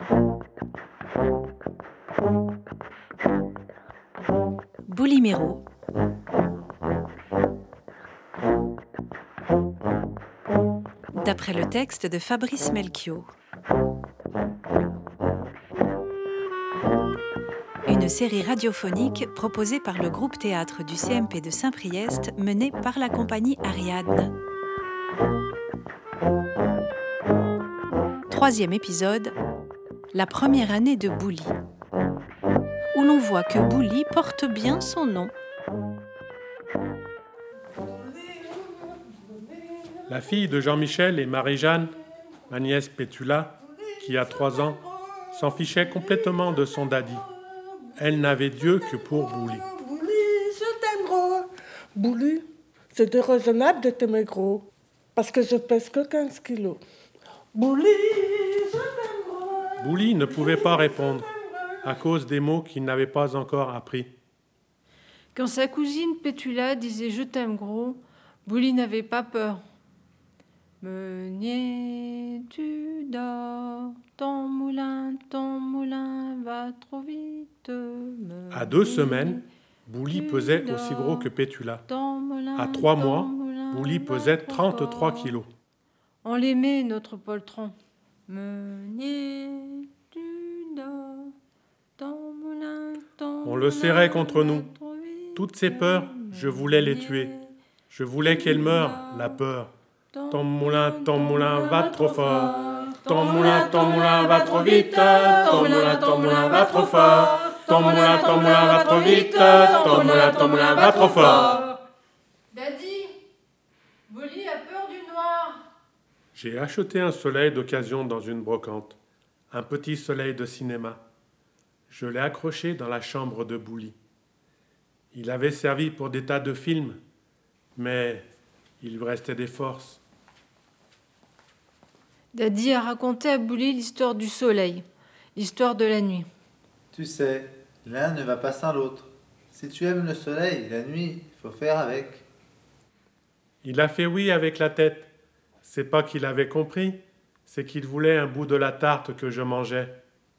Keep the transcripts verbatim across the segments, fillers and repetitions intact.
Boulimero. D'après le texte de Fabrice Melchior. Une série radiophonique proposée par le groupe théâtre du C M P de Saint-Priest, menée par la compagnie Ariadne. Troisième épisode, la première année de Bouli, où l'on voit que Bouli porte bien son nom. La fille de Jean-Michel et Marie-Jeanne, ma nièce Pétula, qui a trois ans, s'en fichait complètement de son daddy. Elle n'avait Dieu que pour Bouli. Bouli, je t'aime gros. Bouli, c'est déraisonnable de t'aimer gros, parce que je pèse que quinze kilos. Bouli, je t'aime gros. Bouli ne pouvait pas répondre, à cause des mots qu'il n'avait pas encore appris. Quand sa cousine Pétula disait « je t'aime gros », Bouli n'avait pas peur. Meunier, tu dors, ton moulin, ton moulin va trop vite. Meunier, à deux semaines, Bouli pesait dors, aussi gros que Pétula. Moulin, à trois mois, moulin, Bouli pesait trente-trois kilos. On l'aimait, notre poltron. Meunier, tu dors, ton moulin, ton On le serrait contre nous. Toutes ces peurs, je voulais les tuer. Je voulais qu'elles meurent, la peur. Ton moulin, ton moulin va trop fort. Ton moulin, ton moulin va trop vite. Ton moulin, ton moulin va trop fort. Ton moulin, ton moulin va trop vite. Ton moulin, ton moulin va trop fort. Daddy, Bouli a peur du noir. J'ai acheté un soleil d'occasion dans une brocante. Un petit soleil de cinéma. Je l'ai accroché dans la chambre de Bouli. Il avait servi pour des tas de films, mais il lui restait des forces. Daddy a raconté à Bouli l'histoire du soleil, l'histoire de la nuit. Tu sais, l'un ne va pas sans l'autre. Si tu aimes le soleil, la nuit, il faut faire avec. Il a fait oui avec la tête. C'est pas qu'il avait compris, c'est qu'il voulait un bout de la tarte que je mangeais.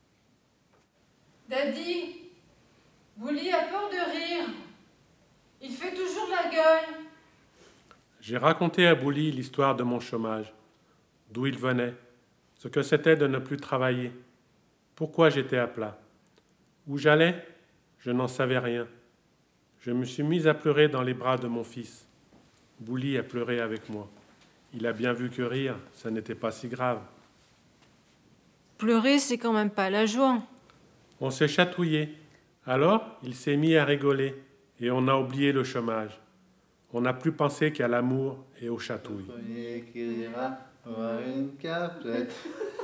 Daddy, Bouli a peur de rire. Il fait toujours la gueule. J'ai raconté à Bouli l'histoire de mon chômage, d'où il venait, ce que c'était de ne plus travailler, pourquoi j'étais à plat. Où j'allais, je n'en savais rien. Je me suis mis à pleurer dans les bras de mon fils. Bouli a pleuré avec moi. Il a bien vu que rire, ça n'était pas si grave. Pleurer, c'est quand même pas la joie. On s'est chatouillé. Alors, il s'est mis à rigoler et on a oublié le chômage. On n'a plus pensé qu'à l'amour et aux chatouilles. Le premier qui rira aura une caplette.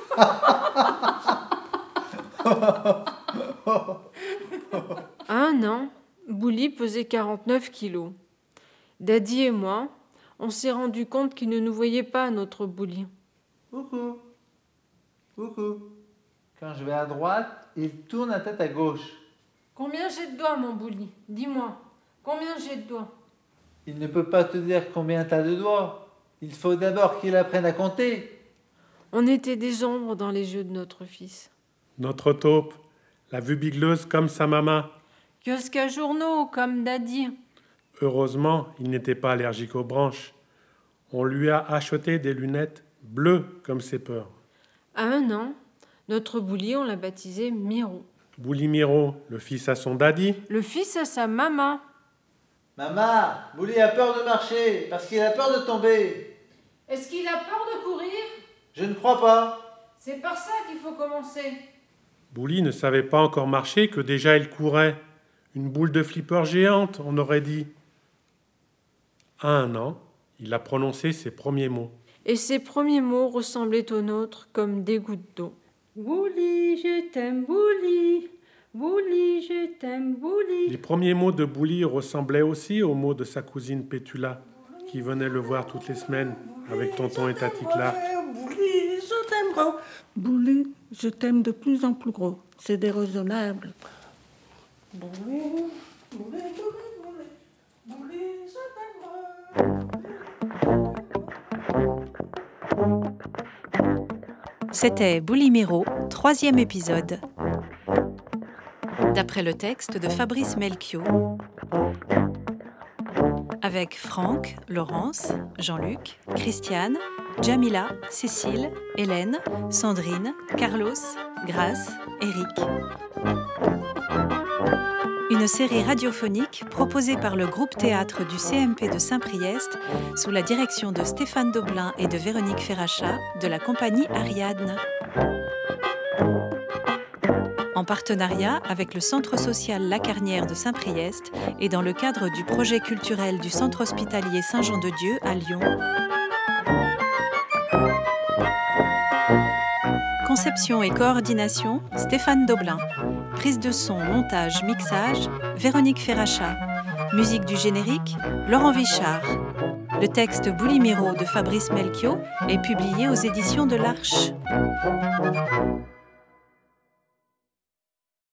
À un an, Bouli pesait quarante-neuf kilos. Daddy et moi, on s'est rendu compte qu'il ne nous voyait pas, notre Bouli. Coucou. Coucou. Quand je vais à droite, il tourne la tête à gauche. Combien j'ai de doigts, mon Bouli? Dis-moi, combien j'ai de doigts? Il ne peut pas te dire combien t'as de doigts. Il faut d'abord qu'il apprenne à compter. On était des ombres dans les yeux de notre fils. Notre taupe, la vue bigleuse comme sa maman. Kiosque à journaux, comme Daddy. Heureusement, il n'était pas allergique aux branches. On lui a acheté des lunettes bleues comme ses peurs. À un an, notre Bouli, on l'a baptisé Miro. Bouli Miro, le fils à son daddy. Le fils à sa maman. Maman, Bouli a peur de marcher parce qu'il a peur de tomber. Est-ce qu'il a peur de courir? Je ne crois pas. C'est par ça qu'il faut commencer. Bouli ne savait pas encore marcher que déjà il courait. Une boule de flipper géante, on aurait dit. À un an, il a prononcé ses premiers mots. Et ses premiers mots ressemblaient aux nôtres comme des gouttes d'eau. Bouli, je t'aime, Bouli. Bouli, je t'aime, Bouli. Les premiers mots de Bouli ressemblaient aussi aux mots de sa cousine Pétula, qui venait le voir toutes les semaines avec tonton et tati Clark. Bouli, je t'aime gros. Bouli, je t'aime de plus en plus gros. C'est déraisonnable. Bouli, Bouli, Bouli, Bouli, Bouli, je t'aime gros. C'était Boulimiro, troisième épisode. D'après le texte de Fabrice Melchior, avec Franck, Laurence, Jean-Luc, Christiane, Jamila, Cécile, Hélène, Sandrine, Carlos, Grace, Eric. Une série radiophonique proposée par le groupe théâtre du C M P de Saint-Priest sous la direction de Stéphane Doblin et de Véronique Ferrachat de la compagnie Ariadne. En partenariat avec le Centre social La Carnière de Saint-Priest et dans le cadre du projet culturel du Centre hospitalier Saint-Jean-de-Dieu à Lyon. Conception et coordination, Stéphane Doblin. Prise de son, montage, mixage, Véronique Ferrachat. Musique du générique, Laurent Vichard. Le texte Boulimiro de Fabrice Melchior est publié aux éditions de l'Arche.